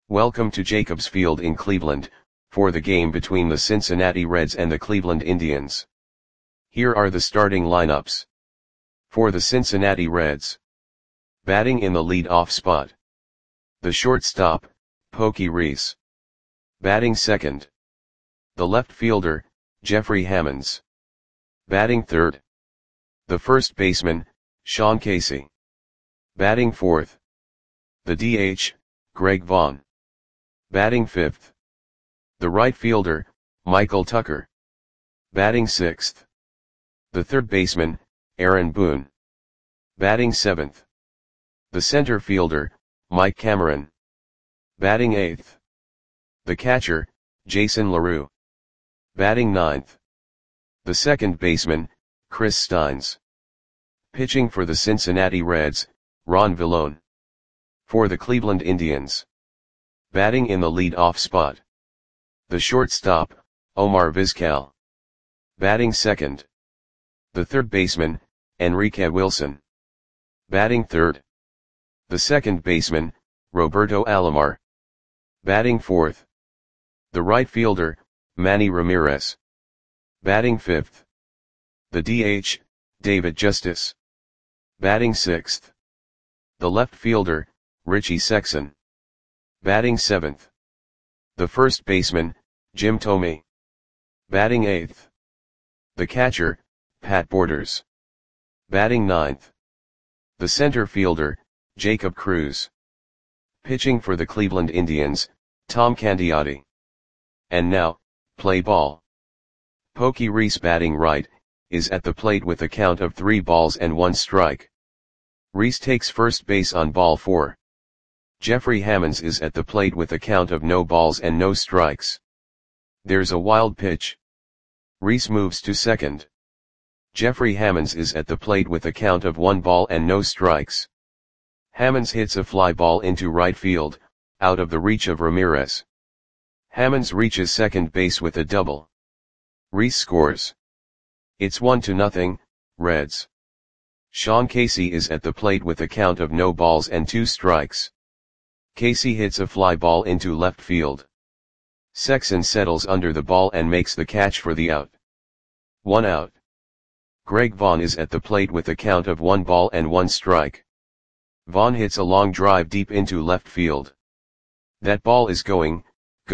Welcome to Jacobs Field in Cleveland, for the game between the Cincinnati Reds and the Cleveland Indians. Here are the starting lineups. For the Cincinnati Reds. Batting in the lead-off spot. The shortstop, Pokey Reese. Batting second. The left fielder, Jeffrey Hammonds. Batting third. The first baseman, Sean Casey. Batting fourth. The DH, Greg Vaughn. Batting fifth. The right fielder, Michael Tucker. Batting sixth. The third baseman, Aaron Boone. Batting seventh. The center fielder, Mike Cameron. Batting eighth. The catcher, Jason LaRue. Batting ninth. The second baseman, Chris Steins. Pitching for the Cincinnati Reds, Ron Villone. For the Cleveland Indians. Batting in the lead-off spot. The shortstop, Omar Vizquel. Batting second. The third baseman, Enrique Wilson. Batting third. The second baseman, Roberto Alomar. Batting fourth. The right fielder, Manny Ramirez. Batting fifth. The DH, David Justice. Batting sixth. The left fielder, Richie Sexson. Batting seventh. The first baseman, Jim Thome. Batting eighth. The catcher, Pat Borders. Batting ninth. The center fielder, Jacob Cruz. Pitching for the Cleveland Indians, Tom Candiotti. And now, play ball. Pokey Reese batting right, is at the plate with a count of 3 balls and 1 strike. Reese takes first base on ball 4. Jeffrey Hammonds is at the plate with a count of no balls and no strikes. There's a wild pitch. Reese moves to second. Jeffrey Hammonds is at the plate with a count of 1 ball and no strikes. Hammonds hits a fly ball into right field, out of the reach of Ramirez. Hammonds reaches second base with a double. Reese scores. It's 1-0, Reds. Sean Casey is at the plate with a count of no balls and 2 strikes. Casey hits a fly ball into left field. Sexson settles under the ball and makes the catch for the out. 1 out. Greg Vaughn is at the plate with a count of 1 ball and 1 strike. Vaughn hits a long drive deep into left field. That ball is gone.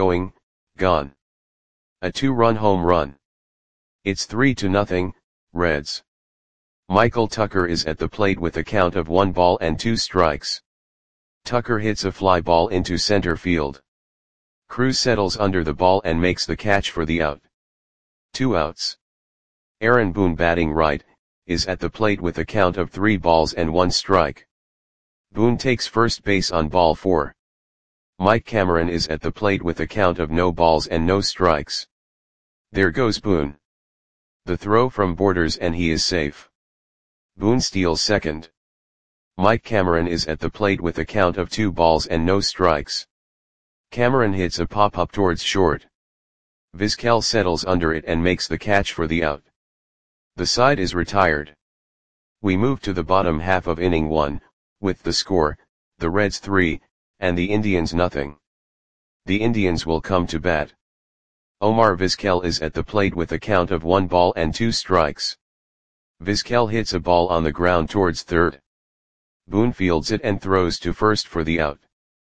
A 2-run home run. It's 3-0, Reds. Michael Tucker is at the plate with a count of 1 ball and 2 strikes. Tucker hits a fly ball into center field. Cruz settles under the ball and makes the catch for the out. 2 outs. Aaron Boone batting right, is at the plate with a count of 3 balls and 1 strike. Boone takes first base on ball 4. Mike Cameron is at the plate with a count of no balls and no strikes. There goes Boone. The throw from Borders and he is safe. Boone steals second. Mike Cameron is at the plate with a count of 2 balls and no strikes. Cameron hits a pop-up towards short. Vizquel settles under it and makes the catch for the out. The side is retired. We move to the bottom half of inning 1, with the score, the Reds 3, and the Indians nothing. The Indians will come to bat. Omar Vizquel is at the plate with a count of 1 ball and 2 strikes. Vizquel hits a ball on the ground towards third. Boone fields it and throws to first for the out.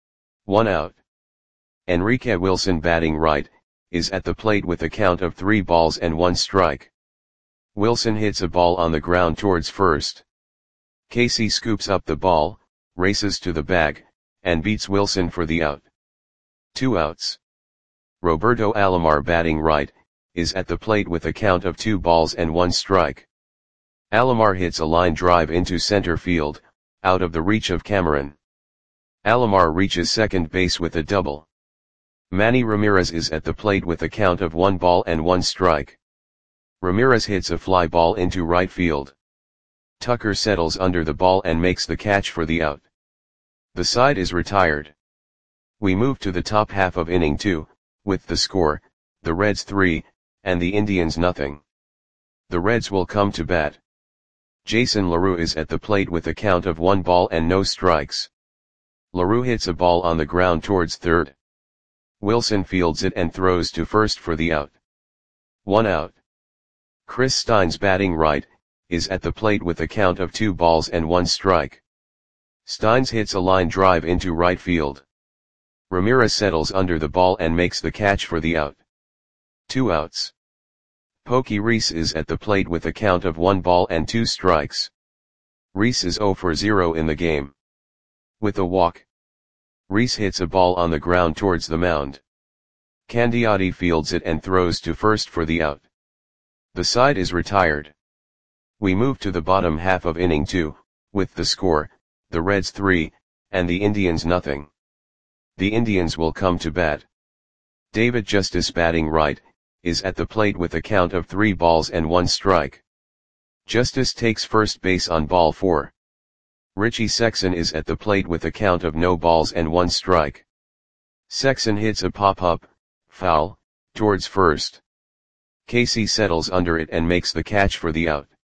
1 out. Enrique Wilson batting right, is at the plate with a count of 3 balls and 1 strike. Wilson hits a ball on the ground towards first. Casey scoops up the ball, races to the bag, and beats Wilson for the out. 2 outs. Roberto Alomar batting right, is at the plate with a count of 2 balls and 1 strike. Alomar hits a line drive into center field, out of the reach of Cameron. Alomar reaches second base with a double. Manny Ramirez is at the plate with a count of 1 ball and 1 strike. Ramirez hits a fly ball into right field. Tucker settles under the ball and makes the catch for the out. The side is retired. We move to the top half of inning 2, with the score, the Reds 3, and the Indians nothing. The Reds will come to bat. Jason LaRue is at the plate with a count of 1 ball and no strikes. LaRue hits a ball on the ground towards third. Wilson fields it and throws to first for the out. 1 out. Chris Steins, batting right, is at the plate with a count of 2 balls and 1 strike. Steins hits a line drive into right field. Ramirez settles under the ball and makes the catch for the out. 2 outs. Pokey Reese is at the plate with a count of 1 ball and 2 strikes. Reese is 0 for 0 in the game. With a walk, Reese hits a ball on the ground towards the mound. Candiotti fields it and throws to first for the out. The side is retired. We move to the bottom half of inning 2, with the score, the Reds 3, and the Indians nothing. The Indians will come to bat. David Justice, batting right, is at the plate with a count of 3 balls and 1 strike. Justice takes first base on ball 4. Richie Sexson is at the plate with a count of no balls and 1 strike. Sexson hits a pop-up, foul, towards first. Casey settles under it and makes the catch for the out.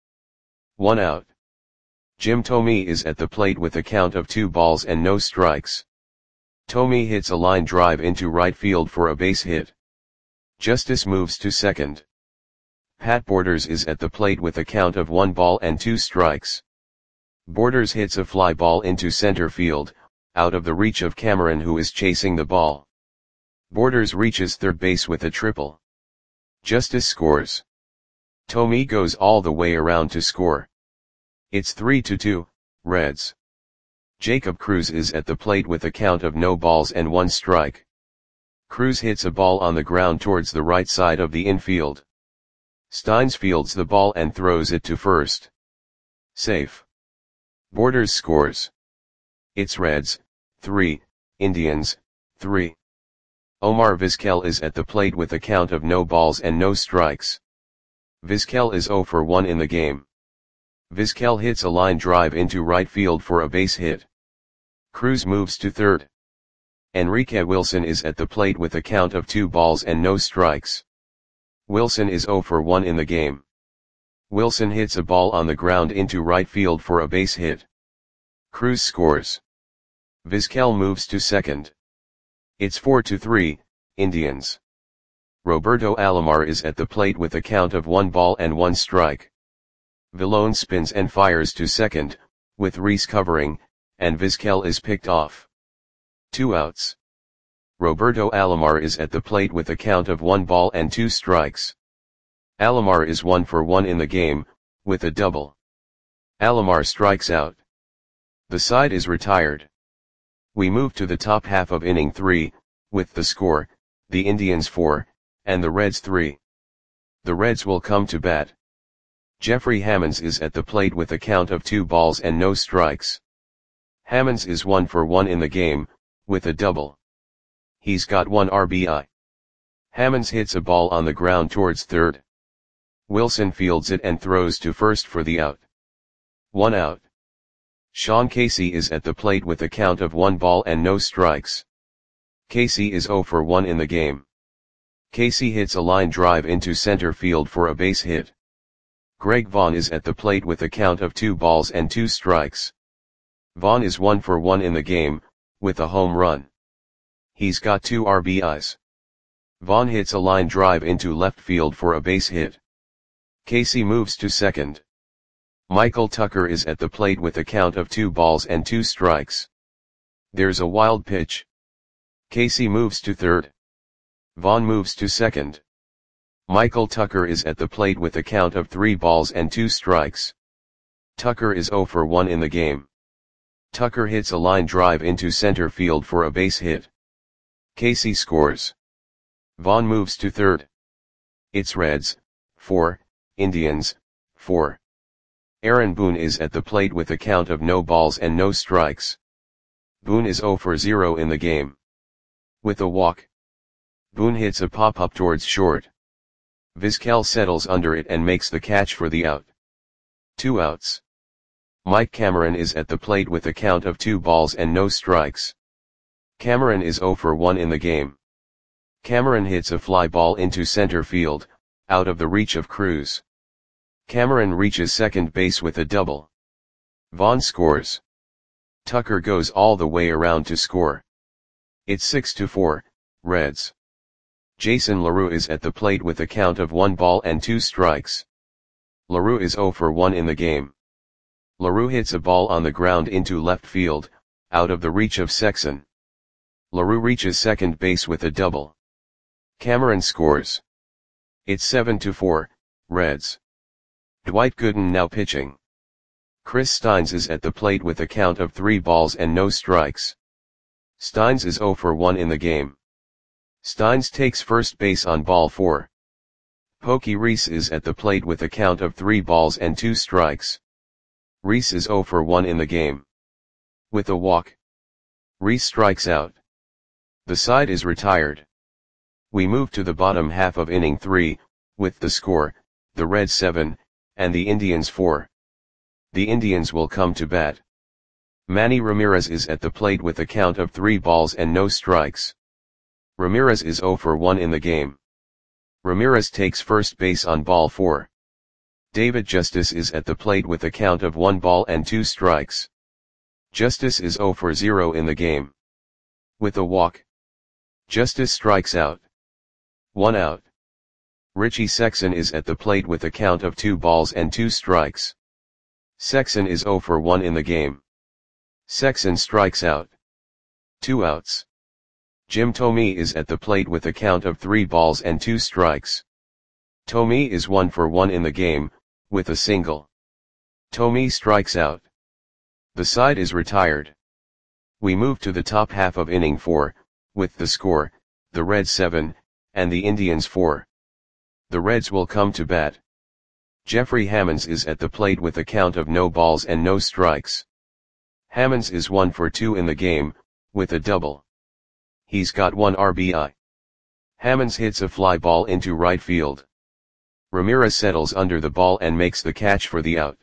1 out. Jim Thome is at the plate with a count of 2 balls and no strikes. Thome hits a line drive into right field for a base hit. Justice moves to second. Pat Borders is at the plate with a count of 1 ball and 2 strikes. Borders hits a fly ball into center field, out of the reach of Cameron, who is chasing the ball. Borders reaches third base with a triple. Justice scores. Thome goes all the way around to score. It's 3-2, Reds. Jacob Cruz is at the plate with a count of no balls and 1 strike. Cruz hits a ball on the ground towards the right side of the infield. Steins fields the ball and throws it to first. Safe. Borders scores. It's Reds 3, Indians 3. Omar Vizquel is at the plate with a count of no balls and no strikes. Vizquel is 0 for 1 in the game. Vizquel hits a line drive into right field for a base hit. Cruz moves to third. Enrique Wilson is at the plate with a count of 2 balls and no strikes. Wilson is 0 for 1 in the game. Wilson hits a ball on the ground into right field for a base hit. Cruz scores. Vizquel moves to second. It's 4-3, Indians. Roberto Alomar is at the plate with a count of 1 ball and 1 strike. Villone spins and fires to second, with Reese covering, and Vizquel is picked off. 2 outs. Roberto Alomar is at the plate with a count of 1 ball and 2 strikes. Alomar is 1 for 1 in the game, with a double. Alomar strikes out. The side is retired. We move to the top half of inning 3, with the score, the Indians 4, and the Reds 3. The Reds will come to bat. Jeffrey Hammonds is at the plate with a count of 2 balls and no strikes. Hammonds is 1 for 1 in the game, with a double. He's got 1 RBI. Hammonds hits a ball on the ground towards third. Wilson fields it and throws to first for the out. 1 out. Sean Casey is at the plate with a count of 1 ball and no strikes. Casey is 0 for 1 in the game. Casey hits a line drive into center field for a base hit. Greg Vaughn is at the plate with a count of 2 balls and 2 strikes. Vaughn is 1 for 1 in the game, with a home run. He's got 2 RBIs. Vaughn hits a line drive into left field for a base hit. Casey moves to second. Michael Tucker is at the plate with a count of 2 balls and 2 strikes. There's a wild pitch. Casey moves to third. Vaughn moves to second. Michael Tucker is at the plate with a count of 3 balls and 2 strikes. Tucker is 0 for 1 in the game. Tucker hits a line drive into center field for a base hit. Casey scores. Vaughn moves to third. It's Reds 4, Indians 4. Aaron Boone is at the plate with a count of no balls and no strikes. Boone is 0 for 0 in the game. With a walk, Boone hits a pop-up towards short. Vizquel settles under it and makes the catch for the out. 2 outs. Mike Cameron is at the plate with a count of 2 balls and no strikes. Cameron is 0 for 1 in the game. Cameron hits a fly ball into center field, out of the reach of Cruz. Cameron reaches second base with a double. Vaughn scores. Tucker goes all the way around to score. It's 6-4, Reds. Jason LaRue is at the plate with a count of 1 ball and 2 strikes. LaRue is 0 for 1 in the game. LaRue hits a ball on the ground into left field, out of the reach of Sexson. LaRue reaches second base with a double. Cameron scores. It's 7-4, Reds. Dwight Gooden now pitching. Chris Steins is at the plate with a count of 3 balls and no strikes. Steins is 0 for 1 in the game. Steins takes first base on ball 4. Pokey Reese is at the plate with a count of 3 balls and 2 strikes. Reese is 0 for 1 in the game. With a walk, Reese strikes out. The side is retired. We move to the bottom half of inning 3, with the score, the Reds 7, and the Indians 4. The Indians will come to bat. Manny Ramirez is at the plate with a count of 3 balls and no strikes. Ramirez is 0 for 1 in the game. Ramirez takes first base on ball 4. David Justice is at the plate with a count of 1 ball and 2 strikes. Justice is 0 for 0 in the game. With a walk, Justice strikes out. 1 out. Richie Sexson is at the plate with a count of 2 balls and 2 strikes. Sexson is 0 for 1 in the game. Sexson strikes out. 2 outs. Jim Thome is at the plate with a count of 3 balls and 2 strikes. Thome is 1 for 1 in the game, with a single. Thome strikes out. The side is retired. We move to the top half of inning 4, with the score, the Reds 7, and the Indians 4. The Reds will come to bat. Jeffrey Hammonds is at the plate with a count of no balls and no strikes. Hammonds is 1 for 2 in the game, with a double. He's got 1 RBI. Hammonds hits a fly ball into right field. Ramirez settles under the ball and makes the catch for the out.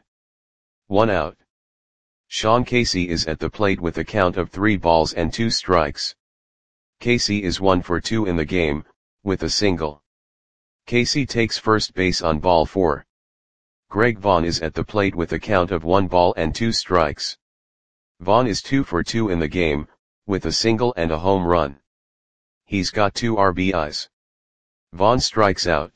1 out. Sean Casey is at the plate with a count of 3 balls and 2 strikes. Casey is 1 for 2 in the game, with a single. Casey takes first base on ball 4. Greg Vaughn is at the plate with a count of 1 ball and 2 strikes. Vaughn is 2 for 2 in the game, with a single and a home run. He's got 2 RBIs. Vaughn strikes out.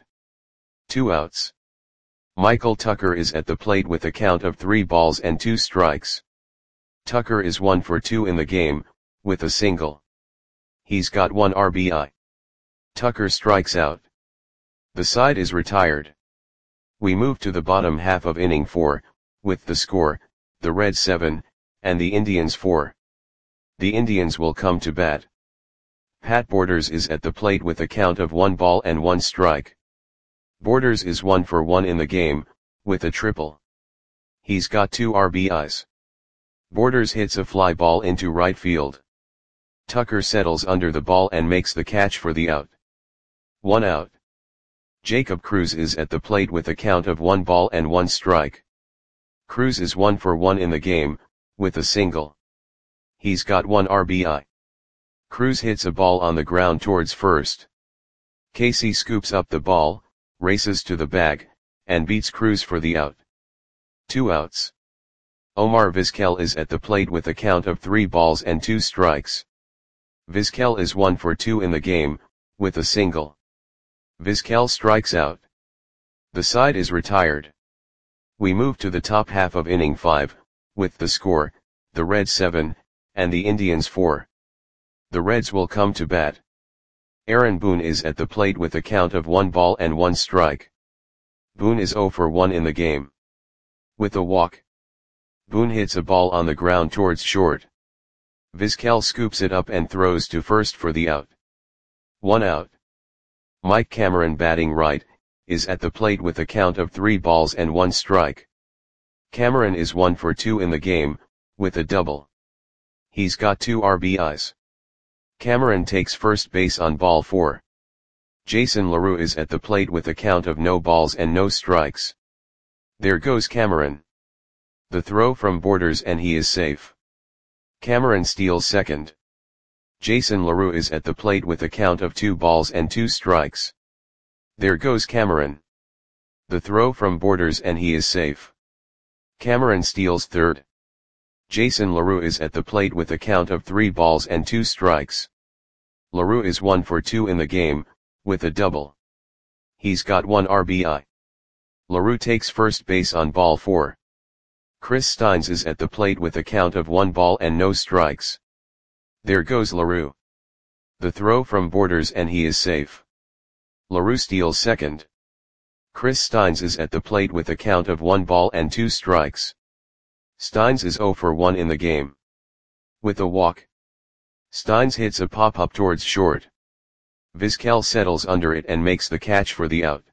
2 outs. Michael Tucker is at the plate with a count of 3 balls and 2 strikes. Tucker is 1 for 2 in the game, with a single. He's got 1 RBI. Tucker strikes out. The side is retired. We move to the bottom half of inning 4, with the score, the Reds 7, and the Indians 4. The Indians will come to bat. Pat Borders is at the plate with a count of 1 ball and 1 strike. Borders is 1 for 1 in the game, with a triple. He's got 2 RBIs. Borders hits a fly ball into right field. Tucker settles under the ball and makes the catch for the out. 1 out. Jacob Cruz is at the plate with a count of 1 ball and 1 strike. Cruz is 1 for 1 in the game, with a single. He's got 1 RBI. Cruz hits a ball on the ground towards first. Casey scoops up the ball, races to the bag, and beats Cruz for the out. 2 outs. Omar Vizquel is at the plate with a count of 3 balls and 2 strikes. Vizquel is 1 for 2 in the game, with a single. Vizquel strikes out. The side is retired. We move to the top half of inning 5, with the score, the Reds 7, and the Indians 4. The Reds will come to bat. Aaron Boone is at the plate with a count of 1 ball and 1 strike. Boone is 0 for 1 in the game. With a walk, Boone hits a ball on the ground towards short. Vizquel scoops it up and throws to first for the out. 1 out. Mike Cameron, batting right, is at the plate with a count of 3 balls and 1 strike. Cameron is 1 for 2 in the game, with a double. He's got 2 RBIs. Cameron takes first base on ball 4. Jason LaRue is at the plate with a count of no balls and no strikes. There goes Cameron. The throw from Borders and he is safe. Cameron steals second. Jason LaRue is at the plate with a count of 2 balls and 2 strikes. There goes Cameron. The throw from Borders and he is safe. Cameron steals third. Jason LaRue is at the plate with a count of 3 balls and 2 strikes. LaRue is 1 for 2 in the game, with a double. He's got 1 RBI. LaRue takes first base on ball 4. Chris Steins is at the plate with a count of 1 ball and no strikes. There goes LaRue. The throw from Borders and he is safe. LaRue steals second. Chris Steins is at the plate with a count of 1 ball and 2 strikes. Steins is 0 for 1 in the game. With a walk. Steins hits a pop-up towards short. Vizquel settles under it and makes the catch for the out.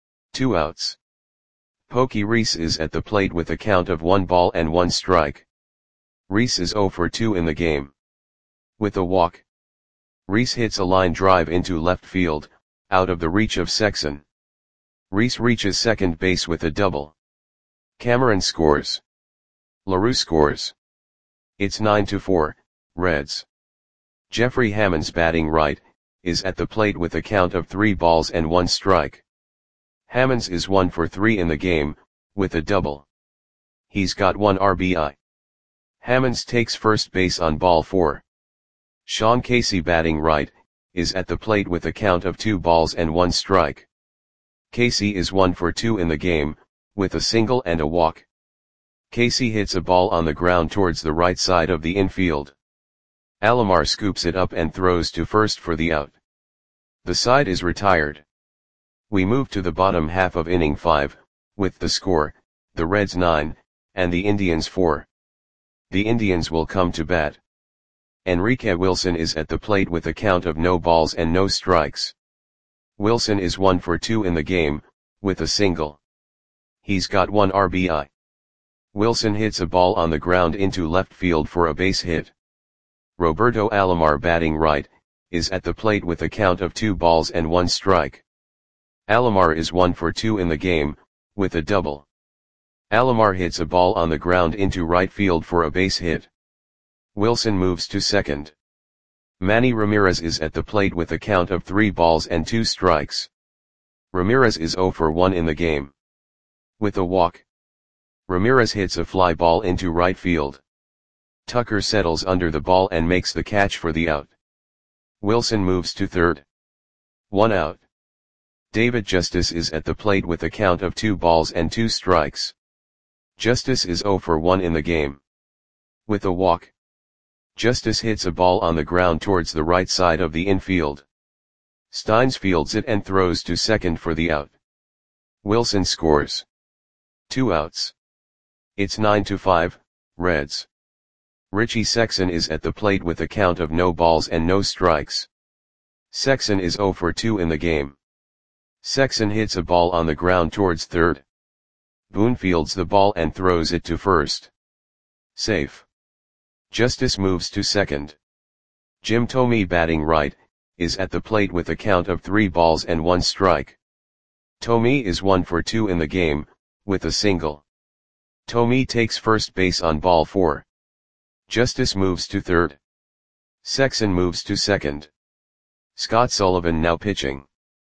2 outs. Pokey Reese is at the plate with a count of 1 ball and 1 strike. Reese is 0 for 2 in the game. With a walk. Reese hits a line drive into left field, out of the reach of Sexson. Reese reaches second base with a double. Cameron scores. LaRue scores. It's 9-4, Reds. Jeffrey Hammonds, batting right, is at the plate with a count of 3 balls and 1 strike. Hammonds is 1 for 3 in the game, with a double. He's got 1 RBI. Hammonds takes first base on ball 4. Sean Casey, batting right, is at the plate with a count of 2 balls and 1 strike. Casey is 1 for 2 in the game, with a single and a walk. Casey hits a ball on the ground towards the right side of the infield. Alomar scoops it up and throws to first for the out. The side is retired. We move to the bottom half of inning 5, with the score, the Reds 9, and the Indians 4. The Indians will come to bat. Enrique Wilson is at the plate with a count of no balls and no strikes. Wilson is 1 for 2 in the game, with a single. He's got 1 RBI. Wilson hits a ball on the ground into left field for a base hit. Roberto Alomar, batting right, is at the plate with a count of 2 balls and 1 strike. Alomar is 1 for 2 in the game, with a double. Alomar hits a ball on the ground into right field for a base hit. Wilson moves to second. Manny Ramirez is at the plate with a count of 3 balls and 2 strikes. Ramirez is 0 for 1 in the game. With a walk. Ramirez hits a fly ball into right field. Tucker settles under the ball and makes the catch for the out. Wilson moves to third. 1 out. David Justice is at the plate with a count of 2 balls and 2 strikes. Justice is 0 for 1 in the game. With a walk. Justice hits a ball on the ground towards the right side of the infield. Steins fields it and throws to second for the out. Wilson scores. 2 outs. It's 9-5, Reds. Richie Sexson is at the plate with a count of no balls and no strikes. Sexson is 0 for 2 in the game. Sexson hits a ball on the ground towards third. Boone fields the ball and throws it to first. Safe. Justice moves to second. Jim Thome, batting right, is at the plate with a count of 3 balls and 1 strike. Thome is 1 for 2 in the game, with a single. Thome takes first base on ball 4. Justice moves to third. Sexson moves to second. Scott Sullivan now pitching.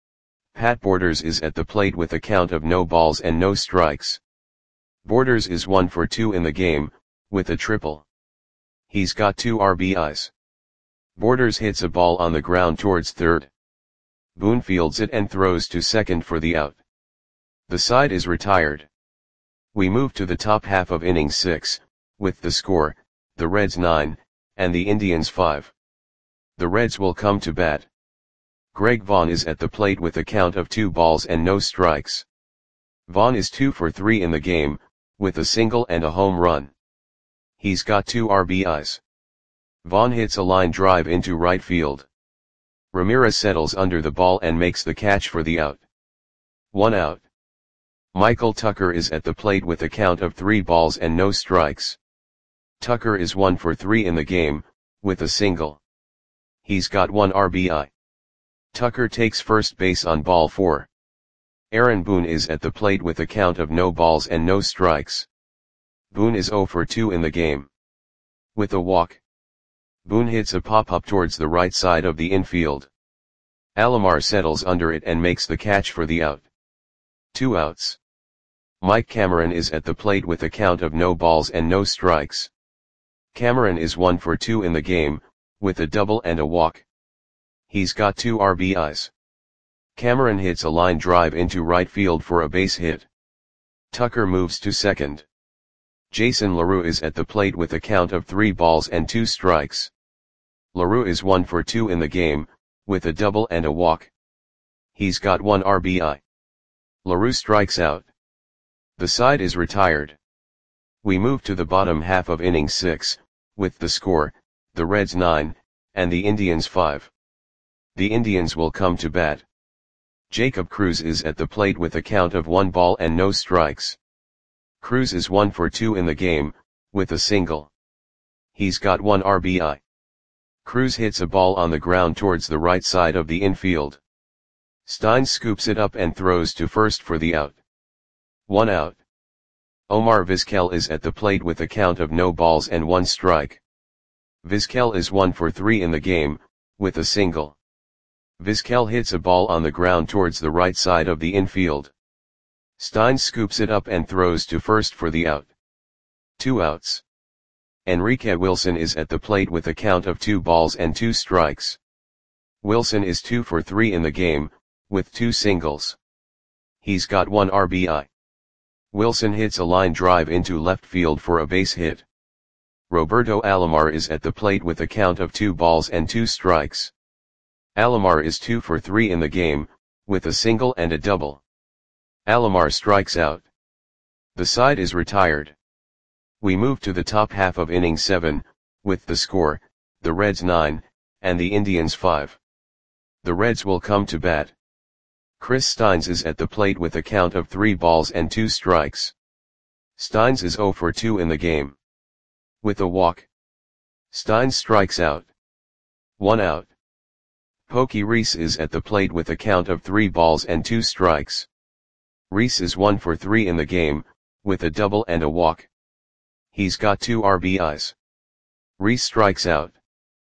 Pat Borders is at the plate with a count of no balls and no strikes. Borders is 1 for 2 in the game, with a triple. He's got 2 RBIs. Borders hits a ball on the ground towards third. Boone fields it and throws to second for the out. The side is retired. We move to the top half of inning 6, with the score, the Reds 9, and the Indians 5. The Reds will come to bat. Greg Vaughn is at the plate with a count of 2 balls and no strikes. Vaughn is 2 for 3 in the game, with a single and a home run. He's got 2 RBIs. Vaughn hits a line drive into right field. Ramirez settles under the ball and makes the catch for the out. 1 out. Michael Tucker is at the plate with a count of 3 balls and no strikes. Tucker is 1 for 3 in the game, with a single. He's got 1 RBI. Tucker takes first base on ball 4. Aaron Boone is at the plate with a count of no balls and no strikes. Boone is 0 for 2 in the game. With a walk. Boone hits a pop-up towards the right side of the infield. Alomar settles under it and makes the catch for the out. 2 outs. Mike Cameron is at the plate with a count of no balls and no strikes. Cameron is 1 for 2 in the game, with a double and a walk. He's got 2 RBIs. Cameron hits a line drive into right field for a base hit. Tucker moves to second. Jason LaRue is at the plate with a count of 3 balls and 2 strikes. LaRue is 1 for 2 in the game, with a double and a walk. He's got 1 RBI. LaRue strikes out. The side is retired. We move to the bottom half of inning 6, with the score, the Reds 9, and the Indians 5. The Indians will come to bat. Jacob Cruz is at the plate with a count of 1 ball and no strikes. Cruz is 1 for 2 in the game, with a single. He's got 1 RBI. Cruz hits a ball on the ground towards the right side of the infield. Steins scoops it up and throws to first for the out. 1 out. Omar Vizquel is at the plate with a count of no balls and 1 strike. Vizquel is 1 for 3 in the game, with a single. Vizquel hits a ball on the ground towards the right side of the infield. Steins scoops it up and throws to first for the out. 2 outs. Enrique Wilson is at the plate with a count of 2 balls and 2 strikes. Wilson is 2 for 3 in the game, with 2 singles. He's got 1 RBI. Wilson hits a line drive into left field for a base hit. Roberto Alomar is at the plate with a count of 2 balls and 2 strikes. Alomar is 2 for 3 in the game, with a single and a double. Alomar strikes out. The side is retired. We move to the top half of inning 7, with the score, the Reds 9, and the Indians 5. The Reds will come to bat. Chris Steins is at the plate with a count of 3 balls and 2 strikes. Steins is 0 for 2 in the game. With a walk. Steins strikes out. 1 out. Pokey Reese is at the plate with a count of 3 balls and 2 strikes. Reese is 1 for 3 in the game, with a double and a walk. He's got 2 RBIs. Reese strikes out.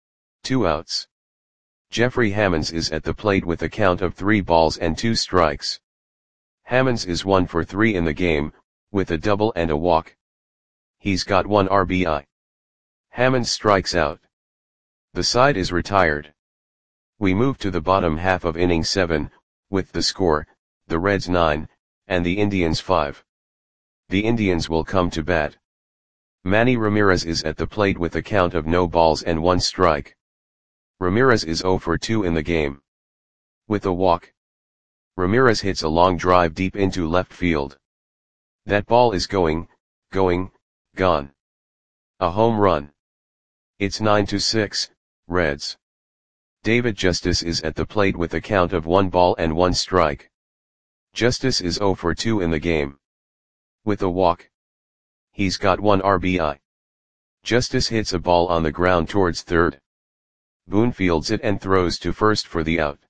2 outs. Jeffrey Hammonds is at the plate with a count of 3 balls and 2 strikes. Hammonds is 1 for 3 in the game, with a double and a walk. He's got 1 RBI. Hammonds strikes out. The side is retired. We move to the bottom half of inning 7, with the score, the Reds 9, and the Indians 5. The Indians will come to bat. Manny Ramirez is at the plate with a count of no balls and 1 strike. Ramirez is 0 for 2 in the game. With a walk. Ramirez hits a long drive deep into left field. That ball is going, gone. A home run. It's 9-6, Reds. David Justice is at the plate with a count of 1 ball and 1 strike. Justice is 0 for 2 in the game. With a walk. He's got 1 RBI. Justice hits a ball on the ground towards third. Boone fields it and throws to first for the out.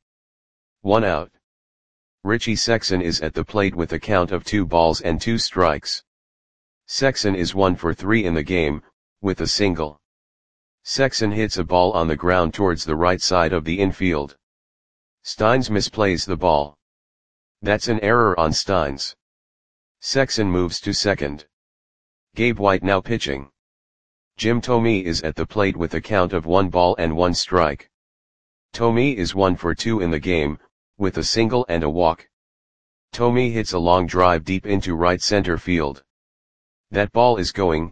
1 out. Richie Sexson is at the plate with a count of 2 balls and 2 strikes. Sexson is 1 for 3 in the game, with a single. Sexson hits a ball on the ground towards the right side of the infield. Steins misplays the ball. That's an error on Steins. Sexson moves to second. Gabe White now pitching. Jim Thome is at the plate with a count of 1 ball and 1 strike. Thome is 1 for 2 in the game, with a single and a walk. Thome hits a long drive deep into right center field. That ball is going,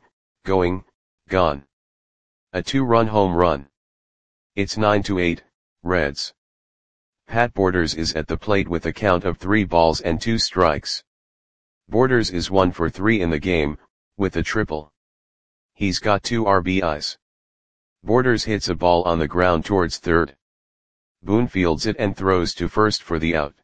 gone. A 2-run home run. It's 9-8, Reds. Pat Borders is at the plate with a count of 3 balls and 2 strikes. Borders is 1 for 3 in the game, with a triple. He's got 2 RBIs. Borders hits a ball on the ground towards third. Boone fields it and throws to first for the out.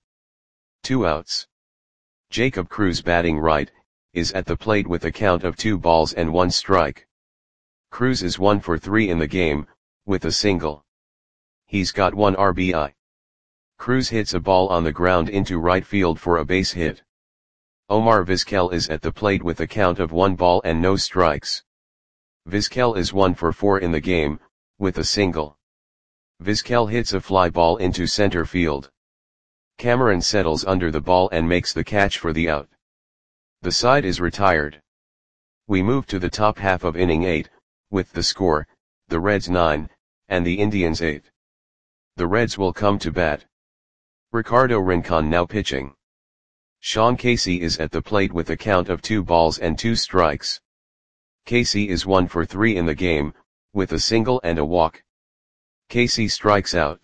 2 outs. Jacob Cruz, batting right, is at the plate with a count of 2 balls and 1 strike. Cruz is 1 for 3 in the game, with a single. He's got 1 RBI. Cruz hits a ball on the ground into right field for a base hit. Omar Vizquel is at the plate with a count of 1 ball and no strikes. Vizquel is 1 for 4 in the game, with a single. Vizquel hits a fly ball into center field. Cameron settles under the ball and makes the catch for the out. The side is retired. We move to the top half of inning 8, with the score, the Reds 9, and the Indians 8. The Reds will come to bat. Ricardo Rincon now pitching. Sean Casey is at the plate with a count of 2 balls and 2 strikes. Casey is 1 for 3 in the game, with a single and a walk. Casey strikes out.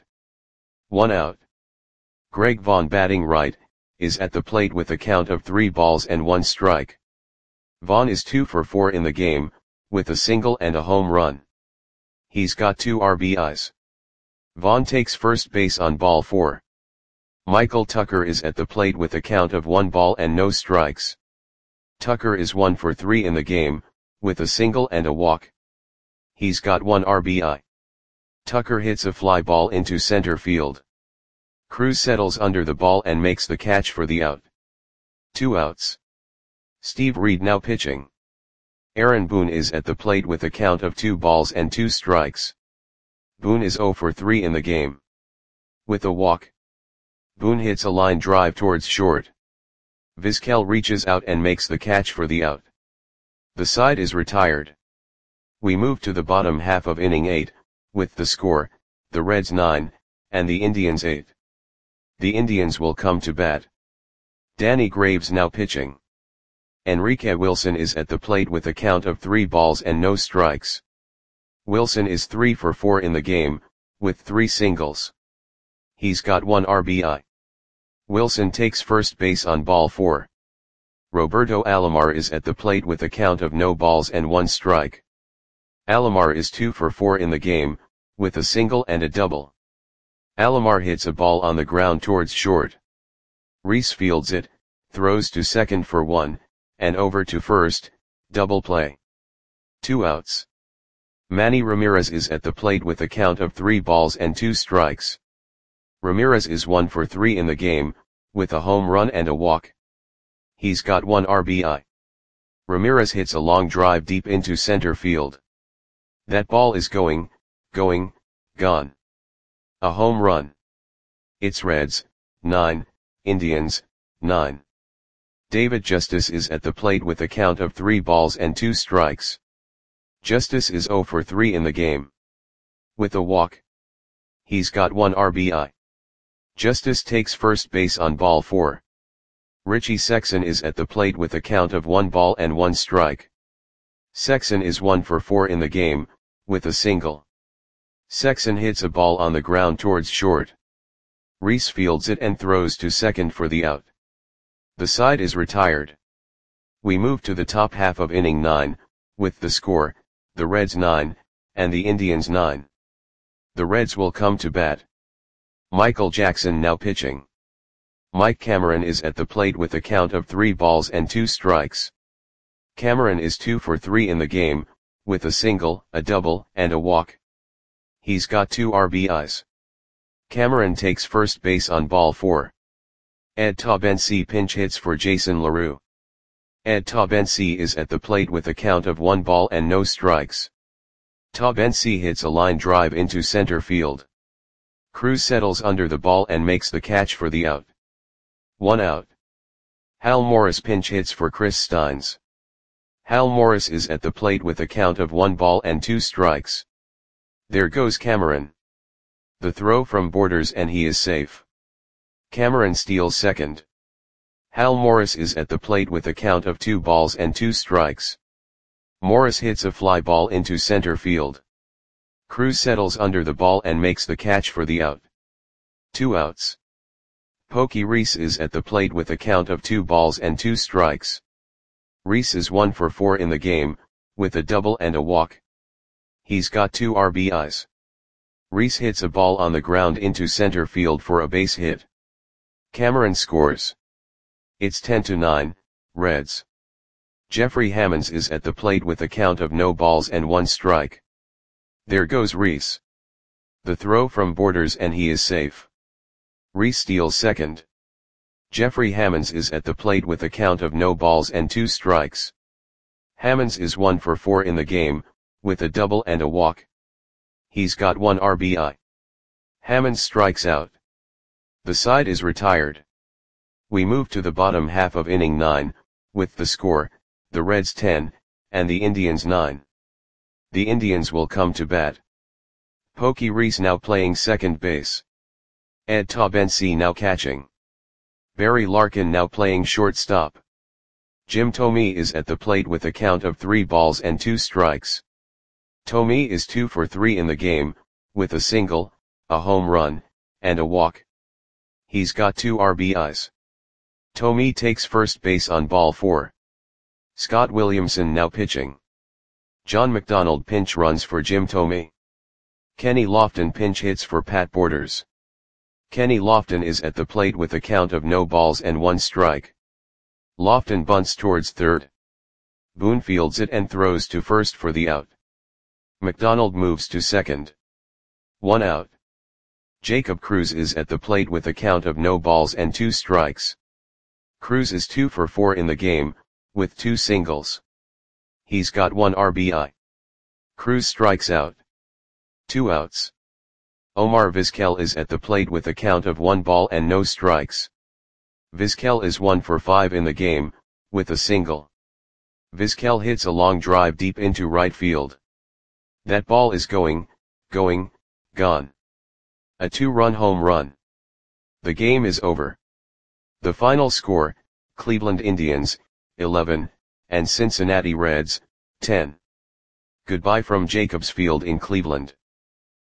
1 out. Greg Vaughn batting right, is at the plate with a count of 3 balls and 1 strike. Vaughn is 2 for 4 in the game, with a single and a home run. He's got 2 RBIs. Vaughn takes first base on ball 4. Michael Tucker is at the plate with a count of 1 ball and no strikes. Tucker is 1 for 3 in the game, with a single and a walk. He's got 1 RBI. Tucker hits a fly ball into center field. Cruz settles under the ball and makes the catch for the out. 2 outs. Steve Reed now pitching. Aaron Boone is at the plate with a count of 2 balls and 2 strikes. Boone is 0 for 3 in the game. With a walk. Boone hits a line drive towards short. Vizquel reaches out and makes the catch for the out. The side is retired. We move to the bottom half of inning 8, with the score, the Reds 9, and the Indians 8. The Indians will come to bat. Danny Graves now pitching. Enrique Wilson is at the plate with a count of 3 balls and no strikes. Wilson is 3 for 4 in the game, with 3 singles. He's got 1 RBI. Wilson takes first base on ball 4. Roberto Alomar is at the plate with a count of no balls and 1 strike. Alomar is 2 for 4 in the game, with a single and a double. Alomar hits a ball on the ground towards short. Rhys fields it, throws to second for 1, and over to first, double play. 2 outs. Manny Ramirez is at the plate with a count of 3 balls and 2 strikes. Ramirez is 1 for 3 in the game, with a home run and a walk. He's got 1 RBI. Ramirez hits a long drive deep into center field. That ball is going, gone. A home run. It's Reds, 9, Indians, 9. David Justice is at the plate with a count of 3 balls and 2 strikes. Justice is 0 for 3 in the game. With a walk. He's got 1 RBI. Justice takes first base on ball 4. Richie Sexson is at the plate with a count of 1 ball and 1 strike. Sexson is 1 for 4 in the game, with a single. Sexson hits a ball on the ground towards short. Rhys fields it and throws to second for the out. The side is retired. We move to the top half of inning 9, with the score, the Reds 9, and the Indians 9. The Reds will come to bat. Michael Jackson now pitching. Mike Cameron is at the plate with a count of 3 balls and 2 strikes. Cameron is 2 for 3 in the game, with a single, a double, and a walk. He's got 2 RBIs. Cameron takes first base on ball 4. Ed Taubensee pinch hits for Jason LaRue. Ed Taubensee is at the plate with a count of 1 ball and no strikes. Taubensee hits a line drive into center field. Cruz settles under the ball and makes the catch for the out. 1 out. Hal Morris pinch hits for Chris Steins. Hal Morris is at the plate with a count of 1 ball and 2 strikes. There goes Cameron. The throw from Borders and he is safe. Cameron steals second. Hal Morris is at the plate with a count of 2 balls and 2 strikes. Morris hits a fly ball into center field. Cruz settles under the ball and makes the catch for the out. 2 outs. Pokey Reese is at the plate with a count of 2 balls and 2 strikes. Reese is 1 for 4 in the game, with a double and a walk. He's got 2 RBIs. Reese hits a ball on the ground into center field for a base hit. Cameron scores. It's 10-9, Reds. Jeffrey Hammonds is at the plate with a count of no balls and 1 strike. There goes Reese. The throw from Borders and he is safe. Reese steals second. Jeffrey Hammonds is at the plate with a count of no balls and 2 strikes. Hammonds is 1 for 4 in the game, with a double and a walk. He's got 1 RBI. Hammonds strikes out. The side is retired. We move to the bottom half of inning 9, with the score, the Reds 10, and the Indians 9. The Indians will come to bat. Pokey Reese now playing second base. Ed Taubensee now catching. Barry Larkin now playing shortstop. Jim Thome is at the plate with a count of 3 balls and 2 strikes. Thome is 2 for 3 in the game, with a single, a home run, and a walk. He's got 2 RBIs. Thome takes first base on ball 4. Scott Williamson now pitching. John McDonald pinch runs for Jim Thome. Kenny Lofton pinch hits for Pat Borders. Kenny Lofton is at the plate with a count of no balls and 1 strike. Lofton bunts towards third. Boone fields it and throws to first for the out. McDonald moves to second. 1 out. Jacob Cruz is at the plate with a count of no balls and 2 strikes. Cruz is 2 for 4 in the game, with 2 singles. He's got 1 RBI. Cruz strikes out. 2 outs. Omar Vizquel is at the plate with a count of 1 ball and no strikes. Vizquel is 1 for 5 in the game, with a single. Vizquel hits a long drive deep into right field. That ball is gone. A 2-run home run. The game is over. The final score, Cleveland Indians, 11, and Cincinnati Reds, 10. Goodbye from Jacobs Field in Cleveland.